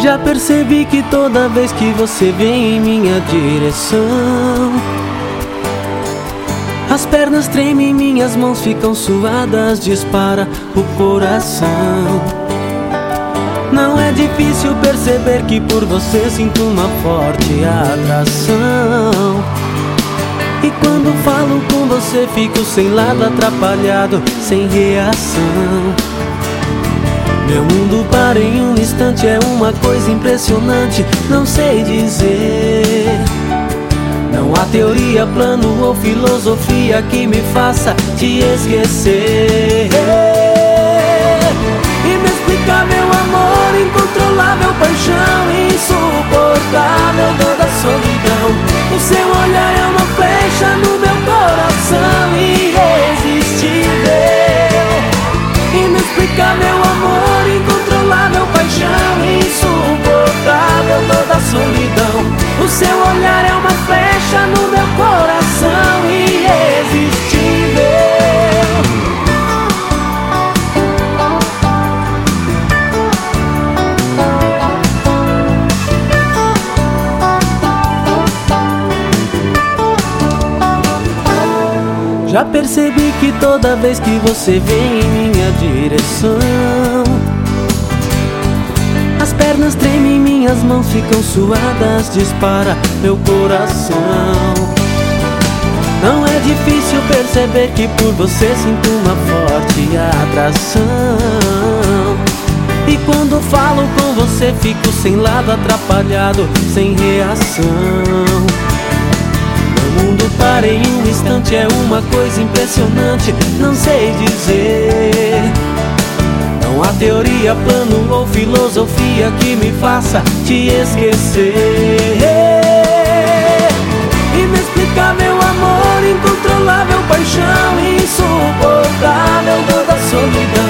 Já percebi que toda vez que você vem em minha direção, as pernas tremem, minhas mãos ficam suadas, dispara o coração. Não é difícil perceber que por você sinto uma forte atração. E quando falo com você fico sem lado, atrapalhado, sem reação. Meu mundo para em um instante, é uma coisa impressionante, não sei dizer. Não há teoria, plano ou filosofia que me faça te esquecer. Inexplicável amor, incontrolável paixão, insuportável dor da solidão. O seu olhar é uma flecha no meu coração, irresistível. Inexplicável amor, incontrolável paixão, insuportável dor da solidão. O seu olhar é uma flecha no meu coração, irresistível. Já percebi que toda vez que você vem em minha direção, as pernas tremem, minhas mãos ficam suadas, dispara meu coração. Não é difícil perceber que por você sinto uma forte atração. E quando falo com você fico sem lado, atrapalhado, sem reação. Meu mundo para em um instante, é uma coisa impressionante, não sei dizer. Não há teoria, plano ou filosofia que me faça te esquecer. Inexplicável amor, incontrolável paixão, insuportável dor da solidão.